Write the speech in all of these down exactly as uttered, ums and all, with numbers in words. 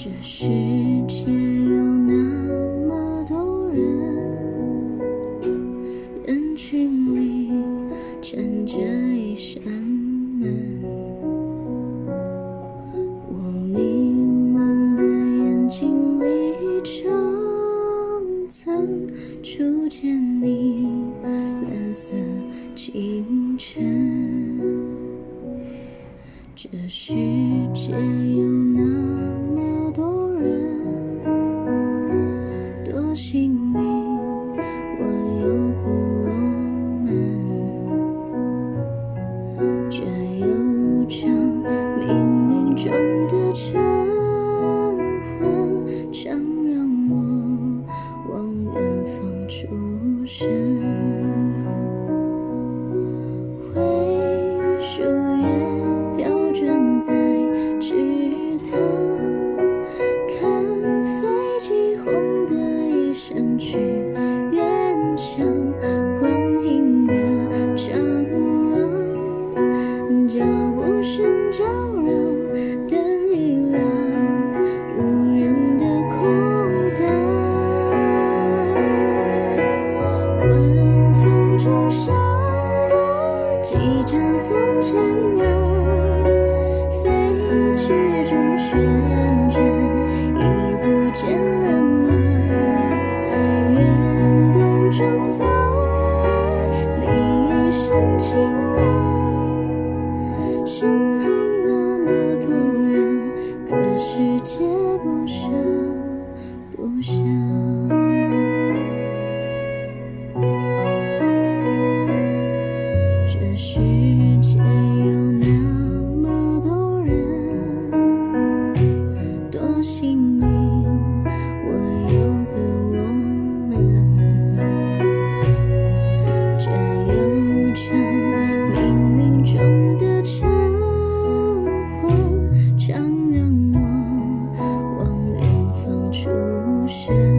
这世界有那么多人，人群里站着一扇门，我迷蒙的眼睛里常曾初见你蓝色清晨。这世界有那么多人，多幸运我有个我们。这悠长命运中的晨昏，常让我往远方出神。灰树叶飘转在池塘，看飞机轰的一声去远乡，光阴的长廊，脚步声叫嚷，灯一亮，无人的空荡。晚风中闪过几帧从前啊，飞驰中旋转，已不见了吗？月光中走来，你一身清凉，身旁那么多人，可世界不声不响。这世界有那么多人，多幸运我有个我们。这悠长命运中的晨昏，常让我往远方出神。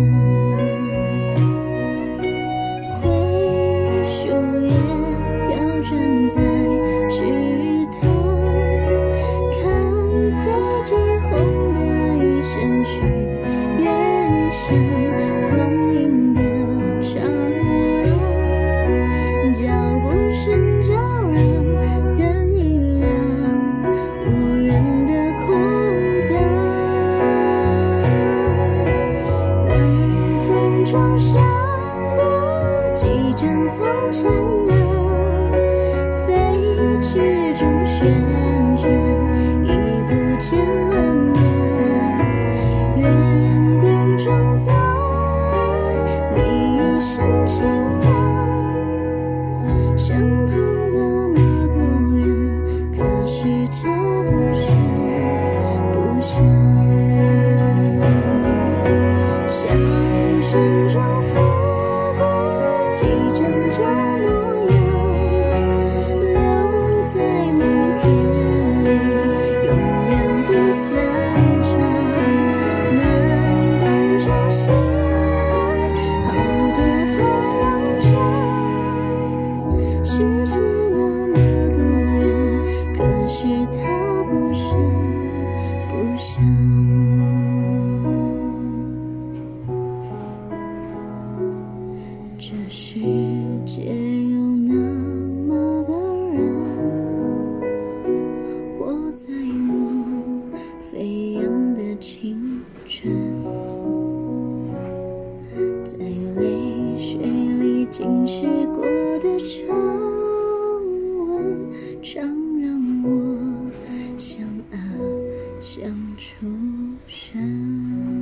灰树叶飘转在池塘，看飞机轰的一声去远乡，光阴的长廊，脚步声叫嚷，灯一亮，无人的空荡。晚风中闪过几帧从前啊，飞驰中旋转，已不见了吗？月光中走来，你一身清凉，身旁那么多人，可世界不声不响。笑声中拂过几帧旧模样，留在明天里，永远不散场。南光中醒来，好多花样着，世界那么多人，可是它不声不响。这世界有那么个人，活在我飞扬的青春，在泪水里浸湿过的长吻，常让我想啊想出神。